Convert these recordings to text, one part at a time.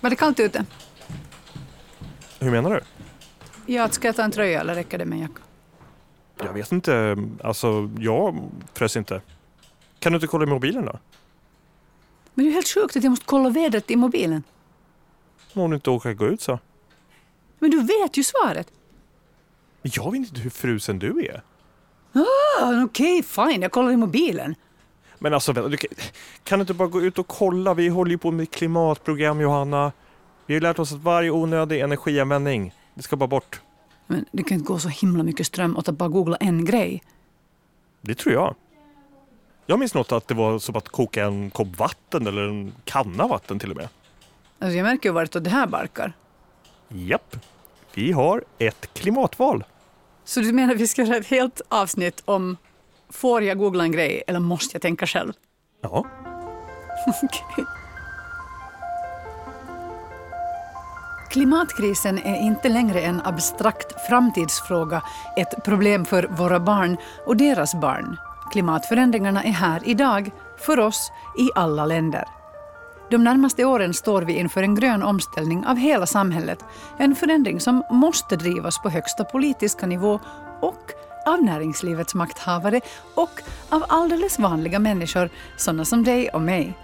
Var det kallt ute? Hur menar du? Ja, ska jag ta en tröja eller räcker det med en jacka? Jag vet inte. Alltså, jag frös inte. Kan du inte kolla i mobilen då? Men det är helt sjukt att jag måste kolla vädret i mobilen. Om du inte åker gå ut så. Men du vet ju svaret. Jag vet inte hur frusen du är. Okej, fine. Jag kollar i mobilen. Men alltså, kan du inte bara gå ut och kolla? Vi håller ju på med klimatprogram, Johanna. Vi har lärt oss att varje onödig energianvändning, det ska bara bort. Men det kan inte gå så himla mycket ström att bara googla en grej. Det tror jag. Jag minns något att det var som att koka en kopp vatten eller en kanna vatten till och med. Alltså jag märker ju vart det här barkar. Japp, vi har ett klimatval. Så du menar att vi ska göra ett helt avsnitt om får jag googla en grej eller måste jag tänka själv? Ja. Okej. Klimatkrisen är inte längre en abstrakt framtidsfråga, ett problem för våra barn och deras barn. Klimatförändringarna är här idag, för oss, i alla länder. De närmaste åren står vi inför en grön omställning av hela samhället. En förändring som måste drivas på högsta politiska nivå och av näringslivets makthavare och av alldeles vanliga människor, sådana som dig och mig.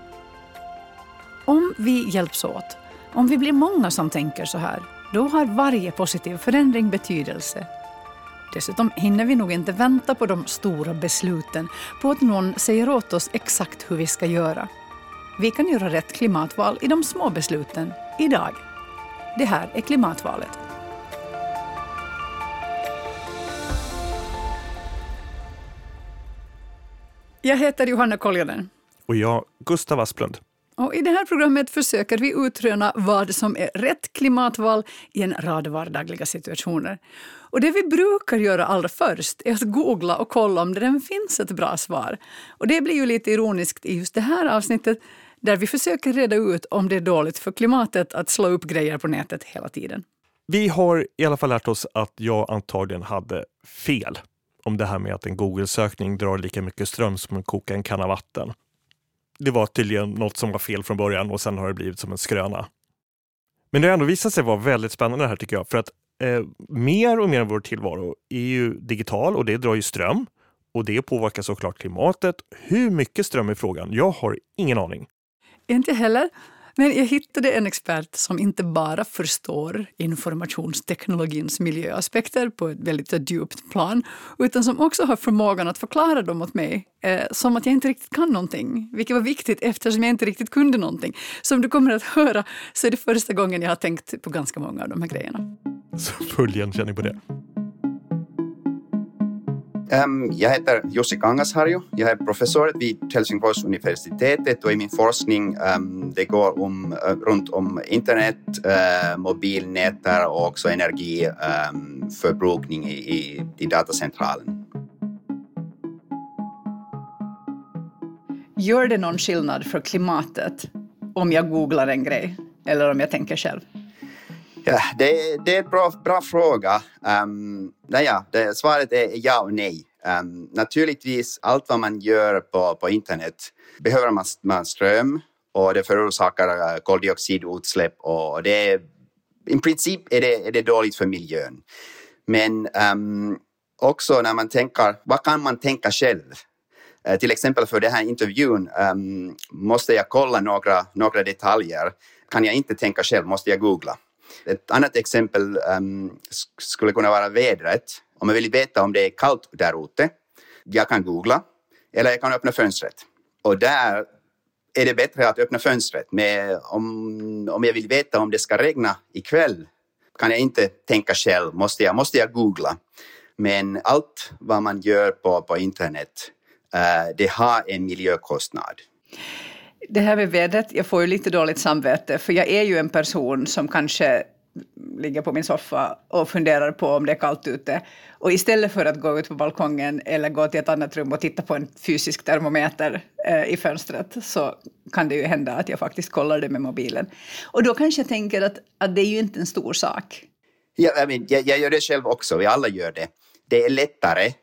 Om vi hjälps åt, om vi blir många som tänker så här, då har varje positiv förändring betydelse. Dessutom hinner vi nog inte vänta på de stora besluten, på att någon säger åt oss exakt hur vi ska göra. Vi kan göra rätt klimatval i de små besluten, idag. Det här är klimatvalet. Jag heter Johanna Koljonen. Och jag, Gustav Asplund. Och i det här programmet försöker vi utröna vad som är rätt klimatval i en rad vardagliga situationer. Och det vi brukar göra allra först är att googla och kolla om det redan finns ett bra svar. Och det blir ju lite ironiskt i just det här avsnittet där vi försöker reda ut om det är dåligt för klimatet att slå upp grejer på nätet hela tiden. Vi har i alla fall lärt oss att jag antagligen hade fel om det här med att en Google-sökning drar lika mycket ström som att koka en kanna vatten. Det var tydligen något som var fel från början och sen har det blivit som en skröna. Men det har ändå visat sig vara väldigt spännande här tycker jag. För att mer och mer av vår tillvaro är ju digital och det drar ju ström. Och det påverkar såklart klimatet. Hur mycket ström är frågan? Jag har ingen aning. Inte heller. Men jag hittade en expert som inte bara förstår informationsteknologins miljöaspekter på ett väldigt djupt plan, utan som också har förmågan att förklara dem åt mig som att jag inte riktigt kan någonting. Vilket var viktigt eftersom jag inte riktigt kunde någonting. Som du kommer att höra så är det första gången jag har tänkt på ganska många av de här grejerna. Så full igenkänning på det. Jag heter Jussi Kangasharju. Jag är professor vid Helsingfors universitetet och i min forskning det går runt om internet, mobilnät och också energiförbrukning i datacentralen. Gör det någon skillnad för klimatet om jag googlar en grej eller om jag tänker själv? Ja, det är en bra fråga. Svaret är ja och nej. Naturligtvis, allt vad man gör på internet behöver man ström och det förorsakar koldioxidutsläpp och det är, i princip är det dåligt för miljön. Men också när man tänker, vad kan man tänka själv? Till exempel för den här intervjun måste jag kolla några detaljer. Kan jag inte tänka själv, måste jag googla. Ett annat exempel skulle kunna vara vädret. Om jag vill veta om det är kallt där ute, jag kan googla eller jag kan öppna fönstret. Och där är det bättre att öppna fönstret. Men om jag vill veta om det ska regna ikväll kan jag inte tänka själv, måste jag googla. Men allt vad man gör på internet, det har en miljökostnad. Det här med vädret, jag får ju lite dåligt samvete för jag är ju en person som kanske ligger på min soffa och funderar på om det är kallt ute. Och istället för att gå ut på balkongen eller gå till ett annat rum och titta på en fysisk termometer i fönstret så kan det ju hända att jag faktiskt kollar det med mobilen. Och då kanske jag tänker att det är ju inte en stor sak. Ja, jag gör det själv också, vi alla gör det. Det är lättare,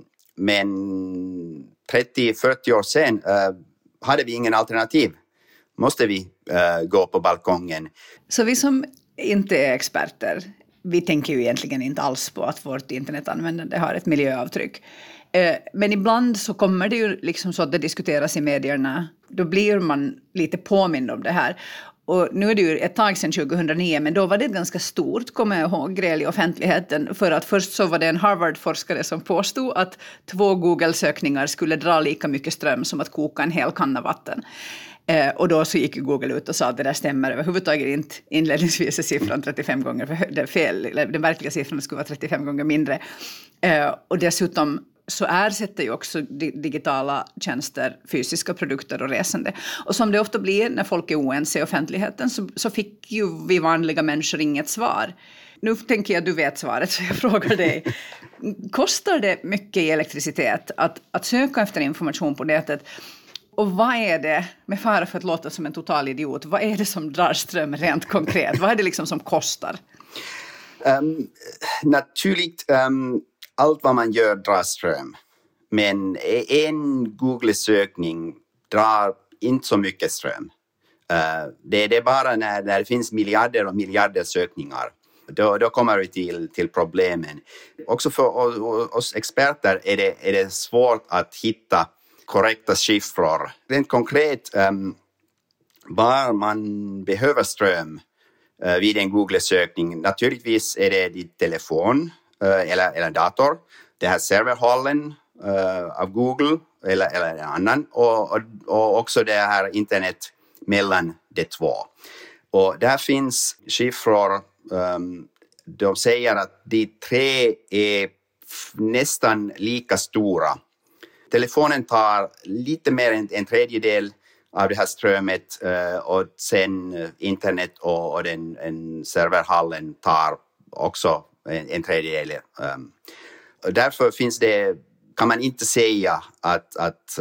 men 30-40 år sedan hade vi ingen alternativ. måste vi gå på balkongen. Så vi som inte är experter, vi tänker ju egentligen inte alls på att vårt internetanvändande har ett miljöavtryck. Men ibland så kommer det ju liksom så att det diskuteras i medierna. Då blir man lite påmind om det här. Och nu är det ju ett tag sedan 2009, men då var det ett ganska stort, kommer jag ihåg, gräl i offentligheten. För att först så var det en Harvard-forskare som påstod att 2 Google-sökningar skulle dra lika mycket ström som att koka en hel kanna vatten. Och då så gick Google ut och sa att det där stämmer överhuvudtaget inte. Inledningsvis är siffran 35 gånger fel. Den verkliga siffran skulle vara 35 gånger mindre. Och dessutom så ersätter ju också digitala tjänster fysiska produkter och resande. Och som det ofta blir när folk är oense i offentligheten så fick ju vi vanliga människor inget svar. Nu tänker jag att du vet svaret, så jag frågar dig. Kostar det mycket i elektricitet att söka efter information på nätet? Och vad är det, med fara för att låta som en total idiot, vad är det som drar ström rent konkret? Vad är det liksom som kostar? Naturligt, allt vad man gör drar ström. Men en Google-sökning drar inte så mycket ström. Det är bara när det finns miljarder och miljarder sökningar. Då kommer vi till problemen. Också för oss experter är det svårt att hitta korrekta siffror. Rent konkret, var man behöver ström vid en Google-sökning. Naturligtvis är det din telefon eller dator. Det här serverhallen av Google eller en annan. Och också det här internet mellan de två. Och där finns siffror. De säger att de 3 är nästan lika stora. Telefonen tar lite mer än en tredjedel av det här strömmet och sen internet och den serverhallen tar också en tredjedel. Därför kan man inte säga att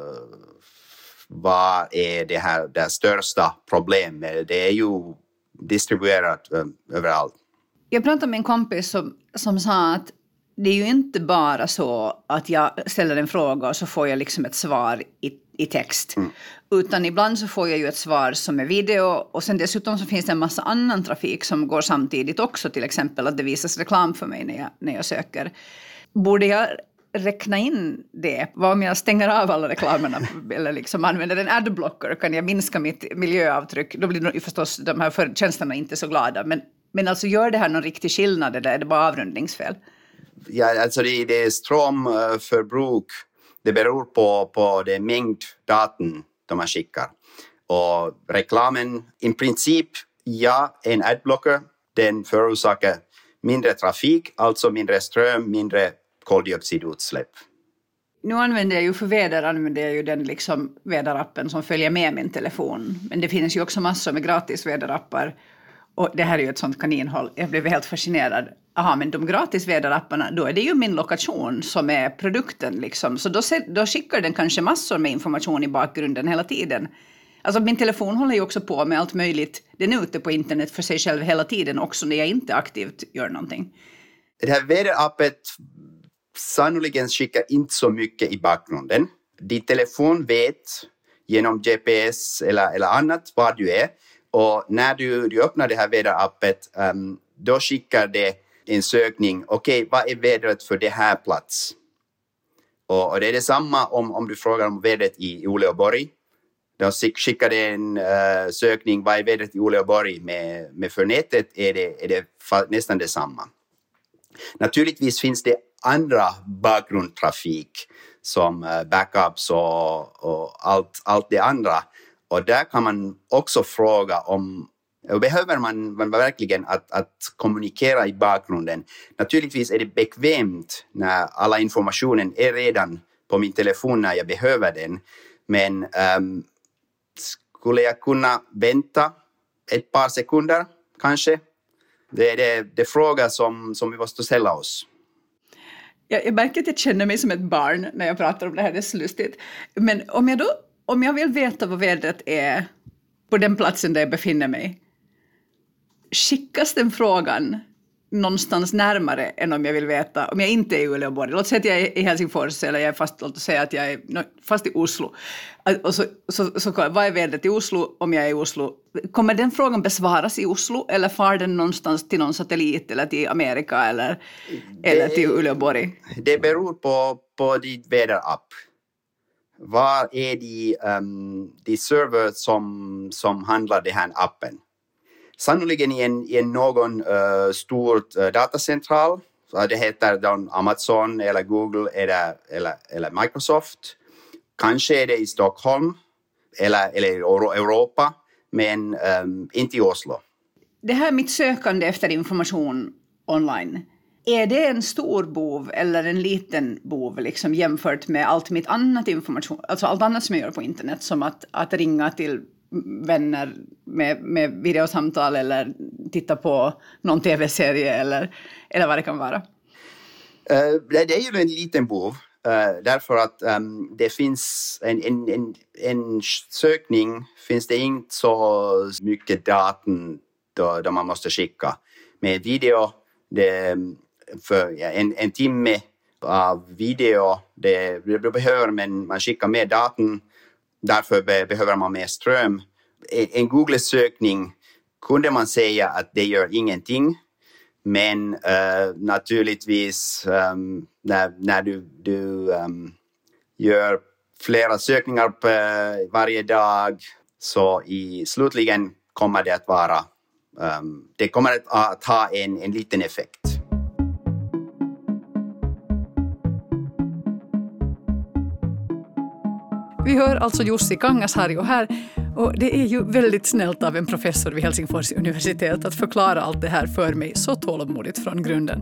vad är det största problemet. Det är ju distribuerat överallt. Jag pratade med en kompis som sa att det är ju inte bara så att jag ställer en fråga och så får jag liksom ett svar i text. Utan ibland så får jag ju ett svar som är video, och sen dessutom så finns det en massa annan trafik som går samtidigt också. Till exempel att det visas reklam för mig när jag söker. Borde jag räkna in det? Vad om jag stänger av alla reklamerna eller liksom använder en adblocker? Kan jag minska mitt miljöavtryck? Då blir förstås de här tjänsterna inte så glada. Men alltså, gör det här någon riktig skillnad eller är det bara avrundningsfel? Ja, alltså det är strömförbruk. Det beror på den mängd datan de man skickar. Och reklamen, i princip, en adblocker, den förorsakar mindre trafik, alltså mindre ström, mindre koldioxidutsläpp. Nu använder jag ju den liksom väderappen som följer med min telefon. Men det finns ju också massor med gratis väderappar. Och det här är ju ett sånt kaninhåll. Jag blev helt fascinerad. Men de gratis väderapparna, då är det ju min lokation som är produkten liksom. Så då skickar den kanske massor med information i bakgrunden hela tiden. Alltså min telefon håller ju också på med allt möjligt. Den är ute på internet för sig själv hela tiden, också när jag inte aktivt gör någonting. Det här väderappet sannolikt skickar inte så mycket i bakgrunden. Din telefon vet genom GPS eller annat var du är. Och när du öppnar det här väderappet, då skickar det en sökning. Okej, vad är vädret för det här plats? Och det är detsamma om du frågar om vädret i Uleåborg. Då skickar det en sökning, vad är vädret i Uleåborg? Med för nätet är det nästan detsamma. Naturligtvis finns det andra bakgrundstrafik som backups och allt det andra. Och där kan man också fråga om behöver man verkligen att kommunicera i bakgrunden. Naturligtvis är det bekvämt när alla informationen är redan på min telefon när jag behöver den. Men skulle jag kunna vänta ett par sekunder kanske? Det är det fråga som vi måste ställa oss. Jag märker att jag känner mig som ett barn när jag pratar om det här, det är så lustigt. Men om jag vill veta vad vädret är på den platsen där jag befinner mig, skickas den frågan någonstans närmare än om jag vill veta, om jag inte är i Uleåborg. Låt säga att jag är i Helsingfors eller jag är fast, låt säga att jag är fast i Oslo. Och så vad är vädret i Oslo om jag är i Oslo? Kommer den frågan besvaras i Oslo eller far den någonstans till någon satellit eller till Amerika eller till Uleåborg? Det beror på ditt väderapp. Var är de server som handlar den här appen? Sannoliken i någon stor datacentral. Det heter Amazon eller Google eller Microsoft. Kanske är det i Stockholm eller Europa, men inte i Oslo. Det här mitt sökande efter information online, är det en stor bov eller en liten bov liksom, jämfört med allt mitt annat information, alltså allt annat som jag gör på internet, som att ringa till vänner med videosamtal eller titta på någon tv-serie eller vad det kan vara? Det är ju en liten bov. Därför att det finns en sökning, finns det inte så mycket data då man måste skicka. Med video, för en timme av video, det behöver man skicka mer data, därför behöver man mer ström. En Google-sökning kunde man säga att det gör ingenting. Men naturligtvis när du gör flera sökningar varje dag, så slutligen kommer det att vara det kommer att ha en liten effekt. Vi hör alltså Jussi Kangasharju här, och det är ju väldigt snällt av en professor vid Helsingfors universitet att förklara allt det här för mig så tålmodigt från grunden.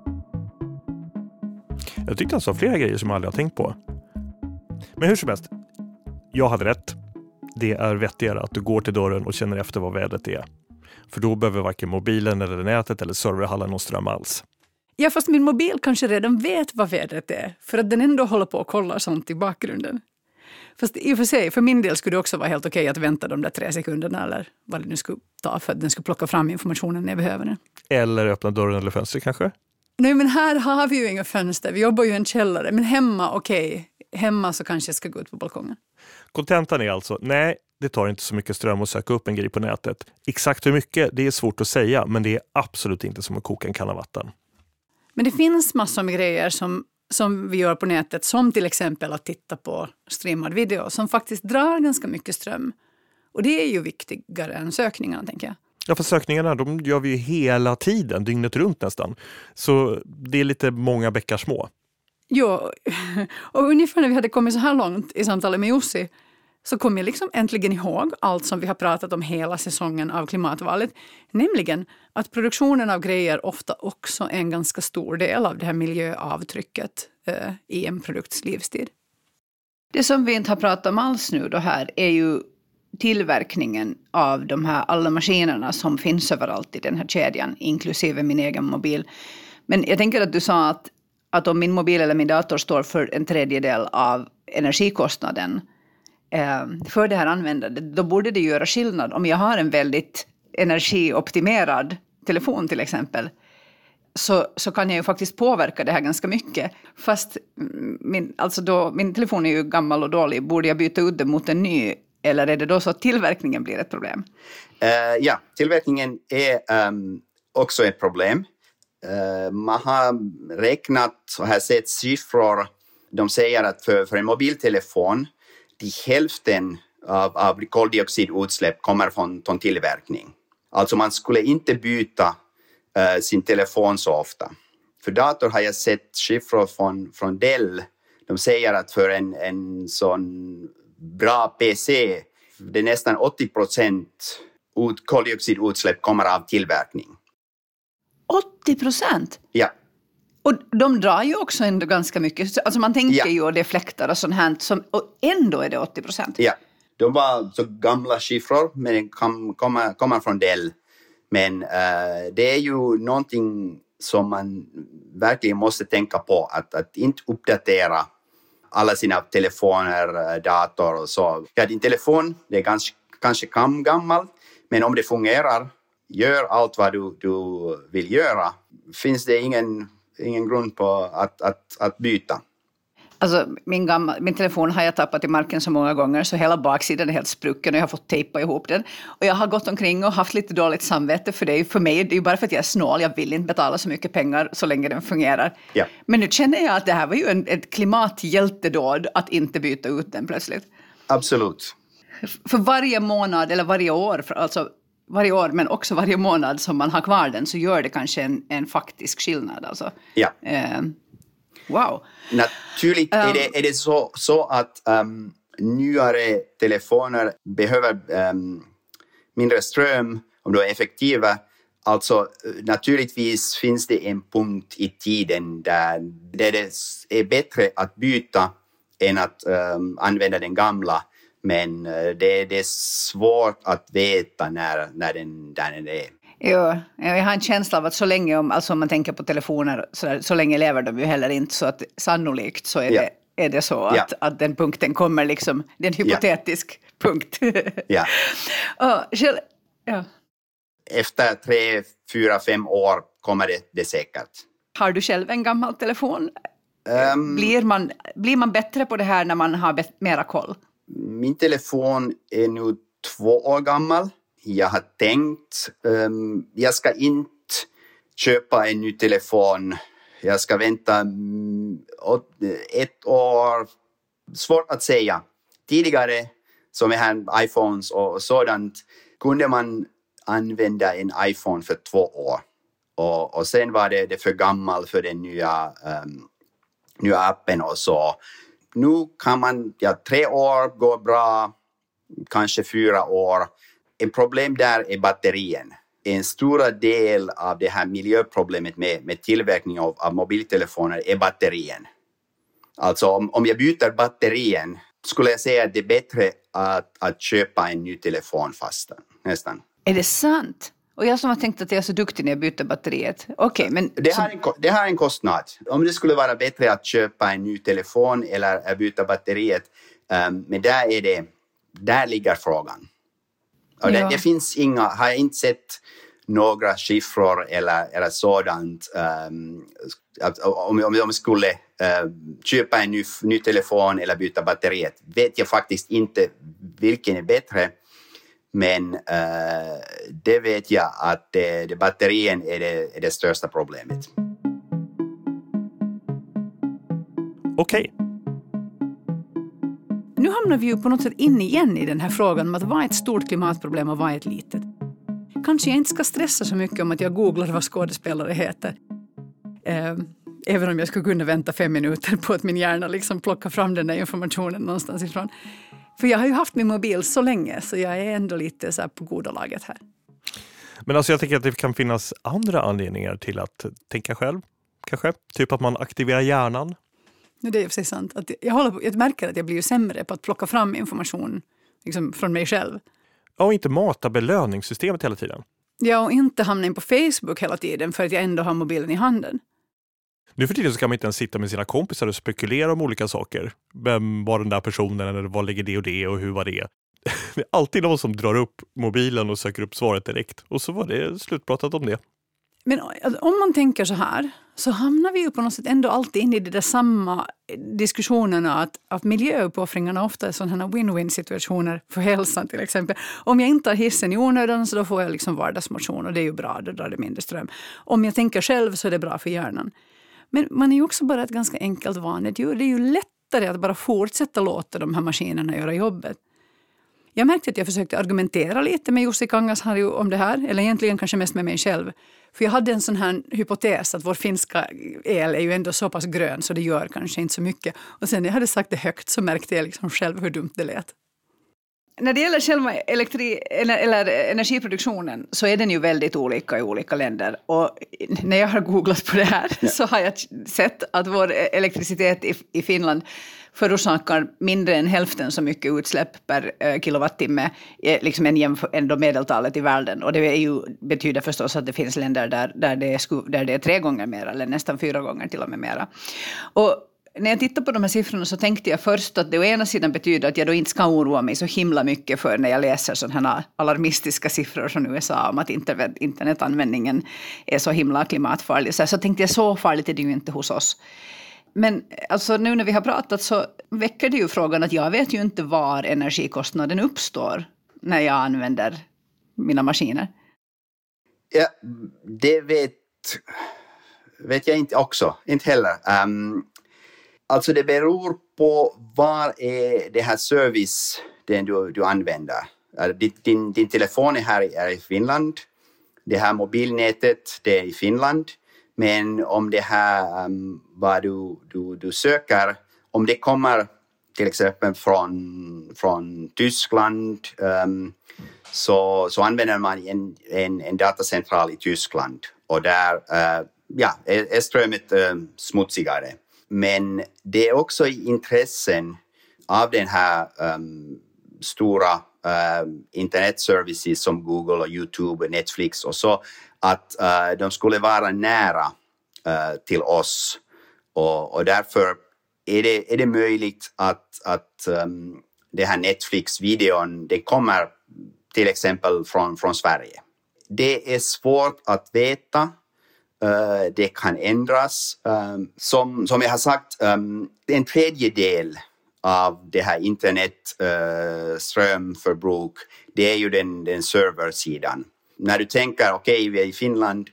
Jag tyckte han sa flera grejer som jag aldrig har tänkt på. Men hur som helst, jag hade rätt. Det är vettigare att du går till dörren och känner efter vad vädret är. För då behöver varken mobilen eller nätet eller serverhallen någon ström alls. Ja, fast min mobil kanske redan vet vad vädret är, för att den ändå håller på och kollar sånt i bakgrunden. Fast i och för sig, för min del skulle det också vara helt okej att vänta de där 3 sekunderna eller vad det nu skulle ta för att den skulle plocka fram informationen när jag behöver den. Eller öppna dörren eller fönster kanske? Nej, men här har vi ju inga fönster. Vi jobbar ju i en källare. Men hemma, okej. Hemma så kanske jag ska gå ut på balkongen. Kontentan är alltså, nej, det tar inte så mycket ström att söka upp en grej på nätet. Exakt hur mycket, det är svårt att säga, men det är absolut inte som att koka en kanna vatten. Men det finns massor med grejer som vi gör på nätet, som till exempel att titta på streamad video, som faktiskt drar ganska mycket ström. Och det är ju viktigare än sökningarna, tänker jag. Ja, för sökningarna, de gör vi ju hela tiden, dygnet runt nästan. Så det är lite många bäckar små. Jo, och ungefär när vi hade kommit så här långt i samtalet med Jussi, så kom jag liksom äntligen ihåg allt som vi har pratat om hela säsongen av Klimatvalet. Nämligen att produktionen av grejer ofta också är en ganska stor del av det här miljöavtrycket i en produkts livstid. Det som vi inte har pratat om alls nu då här är ju tillverkningen av de här alla maskinerna som finns överallt i den här kedjan, inklusive min egen mobil. Men jag tänker att du sa att om min mobil eller min dator står för 1/3 av energikostnaden för det här användandet, då borde det göra skillnad. Om jag har en väldigt energioptimerad telefon till exempel, så kan jag ju faktiskt påverka det här ganska mycket. Fast min telefon är ju gammal och dålig. Borde jag byta ut den mot en ny, eller är det då så att tillverkningen blir ett problem? Ja, tillverkningen är också ett problem. Man har räknat och har sett siffror. De säger att för en mobiltelefon, hälften av koldioxidutsläpp kommer från tillverkning. Alltså man skulle inte byta sin telefon så ofta. För dator har jag sett siffror från Dell. De säger att för en sån bra PC, det är nästan 80% koldioxidutsläpp kommer av tillverkning. 80%? Ja. Och de drar ju också ändå ganska mycket. Alltså man tänker ju, och det är fläktar och sånt här, och ändå är det 80%. Ja, de var så gamla siffror, men det kommer från Dell. Men det är ju någonting som man verkligen måste tänka på, att inte uppdatera alla sina telefoner, dator och så. Ja, din telefon, det är kanske gammal, men om det fungerar gör allt vad du vill göra, finns det ingen grund på att byta. Alltså min telefon har jag tappat i marken så många gånger så hela baksidan är helt sprucken och jag har fått tejpa ihop den. Och jag har gått omkring och haft lite dåligt samvete för det. För mig det är ju bara för att jag är snål. Jag vill inte betala så mycket pengar så länge den fungerar. Ja. Men nu känner jag att det här var ju ett klimathjältedåd att inte byta ut den plötsligt. Absolut. För varje månad eller varje år, alltså varje år men också varje månad som man har kvar den så gör det kanske en faktisk skillnad. Alltså. Ja. Wow. Naturligt är det så att nyare telefoner behöver mindre ström om de är effektiva. Alltså naturligtvis finns det en punkt i tiden där det är bättre att byta än att använda den gamla. Men det är svårt att veta när den är. Ja, jag har en känsla av att så länge, alltså om man tänker på telefoner, så länge lever de ju heller inte. Så att sannolikt så är det så att den punkten kommer liksom, det är en hypotetisk punkt. Ja. Ja. Efter 3, 4, 5 år kommer det säkert. Har du själv en gammal telefon? Blir man bättre på det här när man har mera koll? Min telefon är nu 2 år gammal. Jag har tänkt, jag ska inte köpa en ny telefon. Jag ska vänta 1 år. Svårt att säga. Tidigare, som är här iPhones och sådant, kunde man använda en iPhone för 2 år. Och sen var det för gammal för den nya appen och så. Nu kan man, 3 år går bra, kanske 4 år. En problem där är batterien. En stor del av det här miljöproblemet med tillverkning av mobiltelefoner är batterien. Alltså om jag byter batterien skulle jag säga att det är bättre att köpa en ny telefon nästan. Är det sant? Och jag som har tänkt att jag är så duktig när jag byter batteriet. Okej, men det har en kostnad. Om det skulle vara bättre att köpa en ny telefon eller att byta batteriet. Men där ligger frågan. Och det finns har jag inte sett några siffror eller sådant. Om jag skulle köpa en ny telefon eller byta batteriet vet jag faktiskt inte vilken är bättre. Men det vet jag att batterien är det största problemet. Okej. Nu hamnar vi ju på något sätt in igen i den här frågan om att vad är ett stort klimatproblem och vad är ett litet. Kanske jag inte ska stressa så mycket om att jag googlar vad skådespelare heter. Även om jag skulle kunna vänta 5 minuter på att min hjärna liksom plockar fram den där informationen någonstans ifrån. För jag har ju haft min mobil så länge så jag är ändå lite så här på goda laget här. Men alltså jag tänker att det kan finnas andra anledningar till att tänka själv. Kanske. Typ att man aktiverar hjärnan. Det är ju precis sant. Att jag märker att jag blir ju sämre på att plocka fram information liksom, från mig själv. Ja, och inte mata belöningssystemet hela tiden. Ja, och inte hamna in på Facebook hela tiden för att jag ändå har mobilen i handen. Nu för tiden så kan man inte ens sitta med sina kompisar och spekulera om olika saker. Vem var den där personen eller vad ligger det och hur var det? Det är alltid någon som drar upp mobilen och söker upp svaret direkt. Och så var det slutpratat om det. Men om man tänker så här så hamnar vi ju på något sätt ändå alltid in i det där samma diskussionerna att miljöuppoffringarna ofta är sådana win-win situationer för hälsan till exempel. Om jag inte har hissen i onödan så då får jag liksom vardagsmotion och det är ju bra, då drar det mindre ström. Om jag tänker själv så är det bra för hjärnan. Men man är ju också bara ett ganska enkelt vanligt djur. Det är ju lättare att bara fortsätta låta de här maskinerna göra jobbet. Jag märkte att jag försökte argumentera lite med Jussi Kangasharju om det här. Eller egentligen kanske mest med mig själv. För jag hade en sån här hypotes att vår finska el är ju ändå så pass grön så det gör kanske inte så mycket. Och sen när jag hade sagt det högt så märkte jag liksom själv hur dumt det lät. När det gäller själva energiproduktionen så är den ju väldigt olika i olika länder. Och när jag har googlat på det här så har jag sett att vår elektricitet i Finland förorsakar mindre än hälften så mycket utsläpp per kilowattimme liksom än medeltalet i världen. Och det betyder förstås att det finns länder där det är 3 gånger mer eller nästan 4 gånger till och med mera. Och när jag tittar på de här siffrorna så tänkte jag först att det å ena sidan betyder att jag då inte ska oroa mig så himla mycket för när jag läser sådana här alarmistiska siffror från USA om att internetanvändningen är så himla klimatfarlig. Så tänkte jag, så farligt är det ju inte hos oss. Men alltså nu när vi har pratat så väcker det ju frågan att jag vet ju inte var energikostnaden uppstår när jag använder mina maskiner. Ja, det vet jag inte också, inte heller. Alltså det beror på var är det här service den du använder. Din telefon är i Finland, det här mobilnätet det är i Finland. Men om det här vad du söker, om det kommer till exempel från Tyskland så använder man en datacentral i Tyskland och där är strömmet smutsigare. Men det är också i intressen av den här stora internetservices som Google och YouTube och Netflix och så att de skulle vara nära till oss och därför är det möjligt att det här Netflix-videon det kommer till exempel från Sverige. Det är svårt att veta. Det kan ändras. Som jag har sagt, en tredjedel av det här internetströmförbruk det är ju den serversidan. När du tänker, okej, vi är i Finland,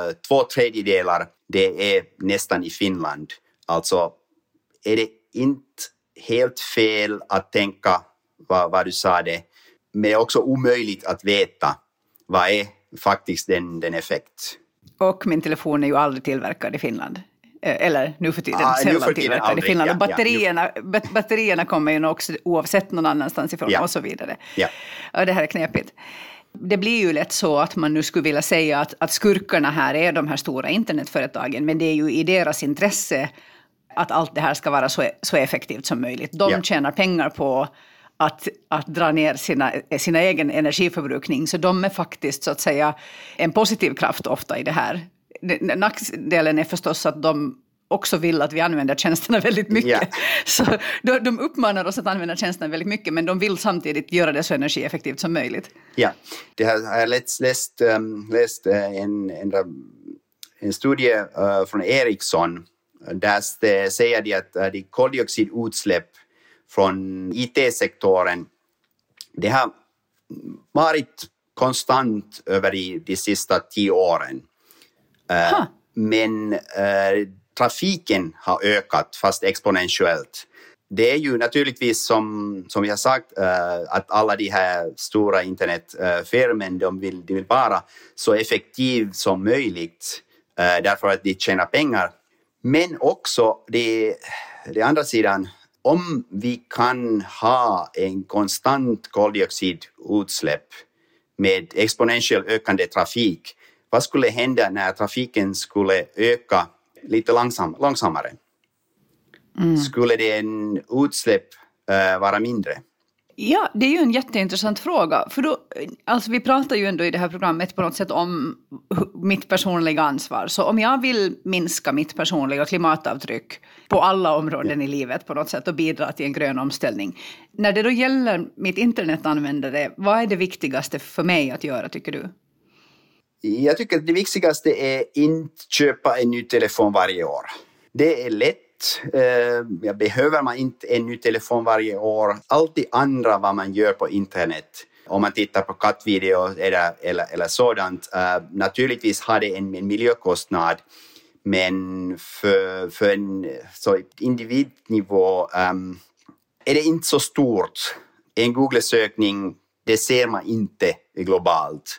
2/3 det är nästan i Finland. Alltså är det inte helt fel att tänka vad du sa det. Men det är också omöjligt att veta vad är faktiskt den effekt. Och min telefon är ju aldrig tillverkad i Finland. Eller nu för tiden sällan tillverkad aldrig, i Finland. Och batterierna kommer ju också oavsett någon annanstans ifrån och så vidare. Ja. Och det här är knepigt. Det blir ju lätt så att man nu skulle vilja säga att skurkarna här är de här stora internetföretagen. Men det är ju i deras intresse att allt det här ska vara så effektivt som möjligt. De tjänar pengar på att dra ner sina egen energiförbrukning. Så de är faktiskt så att säga en positiv kraft ofta i det här. Nackdelen är förstås att de också vill att vi använder tjänsterna väldigt mycket. Yeah. Så de uppmanar oss att använda tjänsterna väldigt mycket men de vill samtidigt göra det så energieffektivt som möjligt. Ja, det har jag läst en studie från Ericsson där det säger de att de koldioxidutsläpp från IT-sektorn det har varit konstant över de sista 10 åren. Men trafiken har ökat fast exponentiellt. Det är ju naturligtvis som vi har sagt att alla de här stora internetfirmen de vill vara så effektiv som möjligt därför att de tjänar pengar. Men också det andra sidan, om vi kan ha en konstant koldioxidutsläpp med exponentiellt ökande trafik, vad skulle hända när trafiken skulle öka lite långsammare? Skulle det en utsläpp vara mindre? Ja, det är ju en jätteintressant fråga. För då, alltså vi pratar ju ändå i det här programmet på något sätt om mitt personliga ansvar. Så om jag vill minska mitt personliga klimatavtryck på alla områden i livet på något sätt och bidra till en grön omställning. När det då gäller mitt internetanvändare, vad är det viktigaste för mig att göra tycker du? Jag tycker att det viktigaste är inte köpa en ny telefon varje år. Det är lätt. Jag behöver man inte en ny telefon varje år. Allt det andra vad man gör på internet. Om man tittar på kattvideo eller sådant. Naturligtvis har det en miljökostnad. Men för en så individnivå är det inte så stort. En Google-sökning det ser man inte globalt.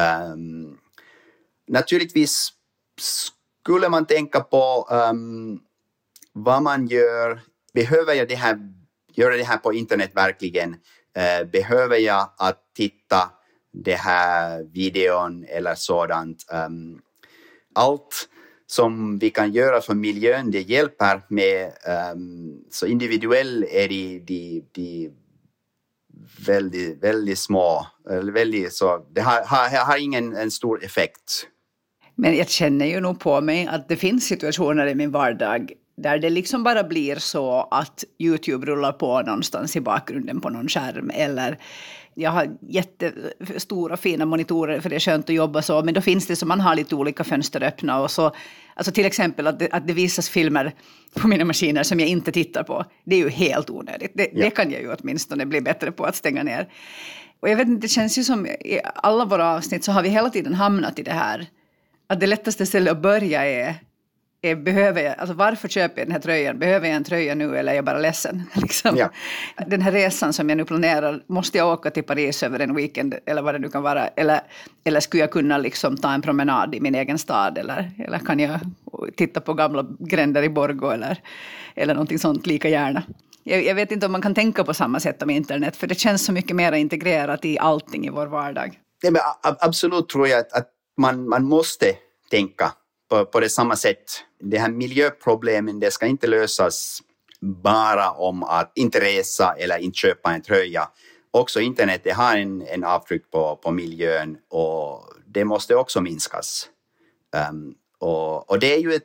Naturligtvis skulle man tänka på vad man gör. Behöver jag göra det här på internet verkligen? Behöver jag att titta det här videon eller sådant? Allt som vi kan göra för miljön det hjälper med så individuellt är de väldigt, väldigt små. Väldigt, så det har ingen en stor effekt. Men jag känner ju nog på mig att det finns situationer i min vardag där det liksom bara blir så att YouTube rullar på någonstans i bakgrunden på någon skärm, eller jag har jättestora fina monitorer för det är skönt att jobba så, men då finns det så man har lite olika fönster öppna och så, alltså till exempel att det visas filmer på mina maskiner som jag inte tittar på, det är ju helt onödigt. Det kan jag ju åtminstone bli bättre på att stänga ner. Och jag vet inte, det känns ju som i alla våra avsnitt så har vi hela tiden hamnat i det här att det lättaste stället att börja är behöver jag, alltså varför köper jag den här tröjan? Behöver jag en tröja nu eller är jag bara ledsen? Liksom. Ja. Den här resan som jag nu planerar, måste jag åka till Paris över en weekend eller vad det nu kan vara? Eller skulle jag kunna liksom ta en promenad i min egen stad? Eller kan jag titta på gamla gränder i Borgå eller någonting sånt lika gärna? Jag vet inte om man kan tänka på samma sätt om internet, för det känns så mycket mer integrerat i allting i vår vardag. Nej, men absolut tror jag att man måste tänka på det samma sätt. Det här miljöproblemen, det ska inte lösas bara om att inte resa eller inte köpa en tröja. Också internet, det har en avtryck på miljön och det måste också minskas. Och det är ju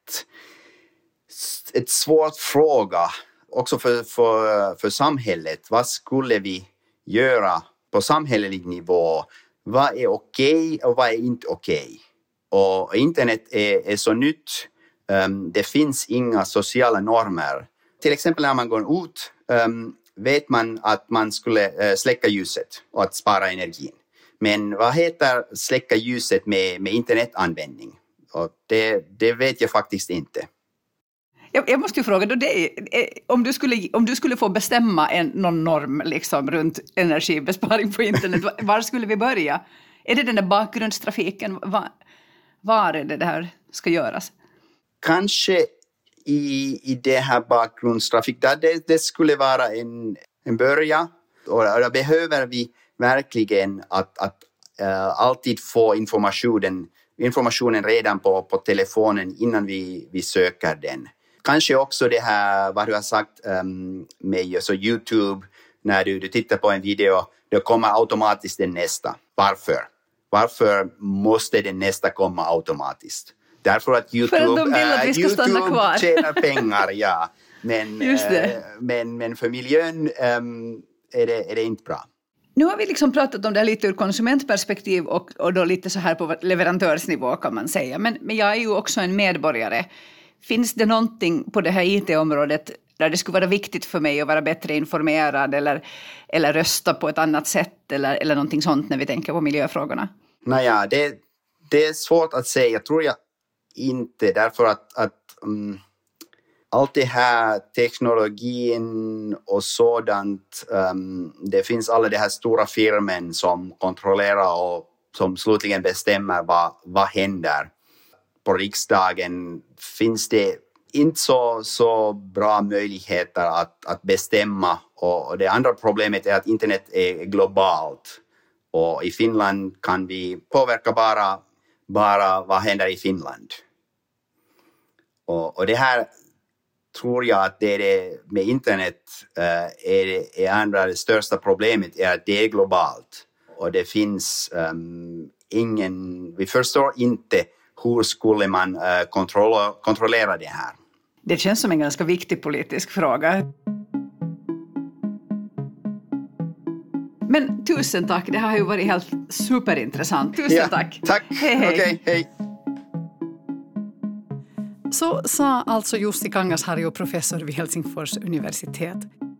ett svårt fråga också för samhället. Vad skulle vi göra på samhällelig nivå? Vad är okej och vad är inte okej? Och internet är så nytt. Det finns inga sociala normer. Till exempel när man går ut vet man att man skulle släcka ljuset och att spara energin. Men vad heter släcka ljuset med internetanvändning? Och det vet jag faktiskt inte. Jag måste ju fråga, då om du skulle få bestämma någon norm liksom, runt energibesparing på internet, var skulle vi börja? Är det den där bakgrundstrafiken? Var är det här ska göras? Kanske i det här bakgrundstrafik, där det skulle vara en början. Och där behöver vi verkligen att alltid få informationen redan på telefonen innan vi söker den. Kanske också det här, vad du har sagt med så YouTube, när du tittar på en video, då kommer automatiskt den nästa. Varför måste den nästa komma automatiskt? Därför att YouTube tjänar pengar, ja. Men för miljön är det inte bra. Nu har vi liksom pratat om det lite ur konsumentperspektiv och då lite så här på leverantörsnivå kan man säga. Men jag är ju också en medborgare. Finns det någonting på det här IT-området där det skulle vara viktigt för mig att vara bättre informerad eller rösta på ett annat sätt eller någonting sånt när vi tänker på miljöfrågorna? Naja, det är svårt att säga. Jag tror jag inte, därför att allt det här teknologin och sådant, det finns alla de här stora firmen som kontrollerar och som slutligen bestämmer vad händer. På riksdagen finns det inte så bra möjligheter att bestämma. Och det andra problemet är att internet är globalt. Och i Finland kan vi påverka bara vad händer i Finland. Och det här tror jag att det är det med internet är andra det största problemet är att det är globalt. Och det finns vi förstår inte hur skulle man kontrollera det här. Det känns som en ganska viktig politisk fråga. Men tusen tack, det har ju varit helt superintressant. Tusen tack. Tack, okej, hej. Så sa alltså Jussi Kangasharju, professor vid Helsingfors universitet.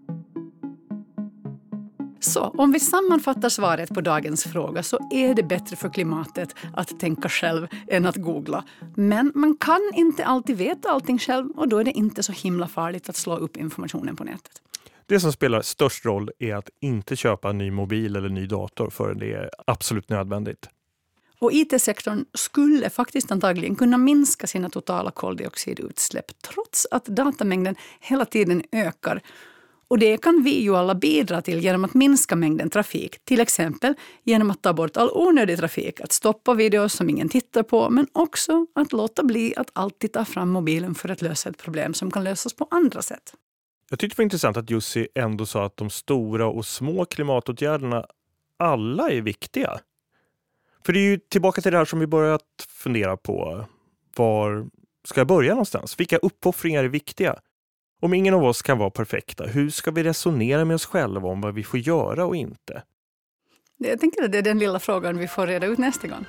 Så om vi sammanfattar svaret på dagens fråga så är det bättre för klimatet att tänka själv än att googla. Men man kan inte alltid veta allting själv och då är det inte så himla farligt att slå upp informationen på nätet. Det som spelar störst roll är att inte köpa en ny mobil eller ny dator förrän det är absolut nödvändigt. Och IT-sektorn skulle faktiskt antagligen kunna minska sina totala koldioxidutsläpp trots att datamängden hela tiden ökar. Och det kan vi ju alla bidra till genom att minska mängden trafik. Till exempel genom att ta bort all onödig trafik, att stoppa videos som ingen tittar på, men också att låta bli att alltid ta fram mobilen för att lösa ett problem som kan lösas på andra sätt. Jag tyckte det var intressant att Jussi ändå sa att de stora och små klimatåtgärderna alla är viktiga. För det är ju tillbaka till det här som vi börjat fundera på. Var ska jag börja någonstans? Vilka uppoffringar är viktiga? Om ingen av oss kan vara perfekta, hur ska vi resonera med oss själva om vad vi får göra och inte? Jag tänker att det är den lilla frågan vi får reda ut nästa gång.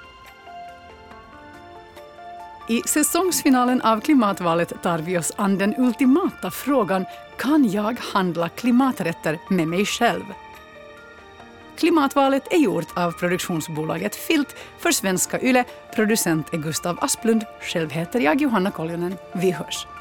I säsongsfinalen av Klimatvalet tar vi oss an den ultimata frågan: kan jag handla klimaträtter med mig själv? Klimatvalet är gjort av produktionsbolaget Filt för Svenska Yle. Producent är Gustav Asplund. Själv heter jag Johanna Koljonen. Vi hörs.